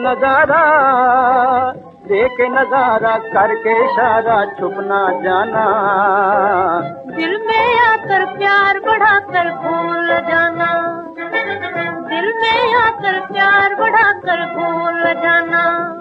नजारा, देख नजारा करके इशारा, छुप ना जाना। दिल में आकर प्यार बढ़ाकर भूल जाना, दिल में आकर प्यार बढ़ाकर भूल जाना।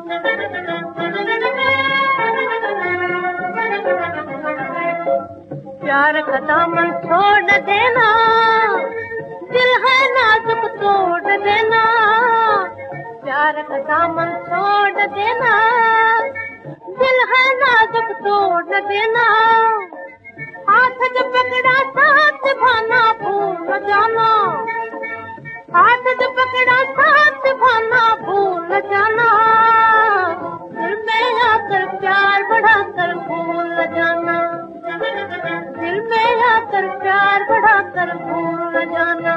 प्यार का दामन छोड़ देना, दिल है नाजुक तोड़ देना। प्यार का दामन छोड़ देना, दिल है नाजुक तोड़ देना। हाथ जो पकड़ा साथ निभाना भूल जाना, हाथ जो पकड़ा साथ निभाना भूल जाना। दिल में आकर प्यार बढ़ाकर भूल जाना, दिल में आकर प्यार बढ़ाकर भूल जाना।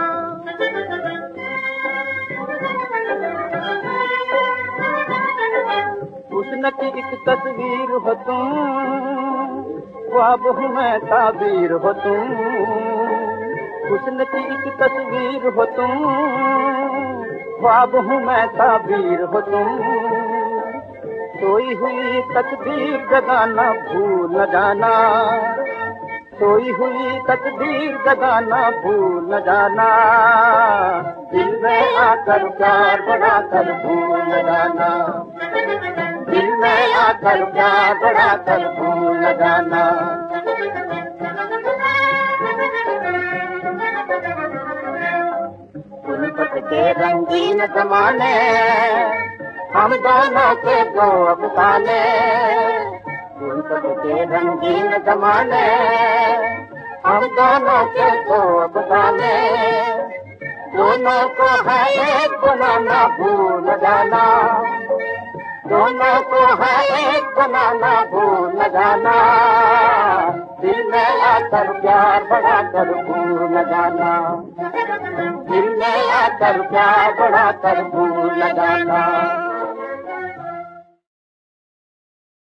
हुस्न की एक तस्वीर हो तुम, ख्वाब हूँ मैं ताबीर हो तुम। हुस्न की एक तस्वीर हो तुम, ख्वाब हूँ मैं ताबीर हो तुम। सोई हुई तकदीर जगाना भूल न जाना, सोई हुई तकदीर जगाना भूल न जाना। दिल में आकर प्यार बढ़ाकर भूल न जाना, दिल में आकर प्यार बढ़ाकर भूल न जाना। उल्फत के रंगीन ज़माने, हम दोनों के दो अफसाने। उल्फत के रंगीन ज़माने, हम दोनों के दो अफसाने। दोनों को है एक बनाना भूल न जाना, दोनों को है एक बनाना भूल न जाना। दिल में आकर प्यार बढ़ाकर भूल न जाना, दिल में आकर प्यार बढ़ाकर भूल न जाना।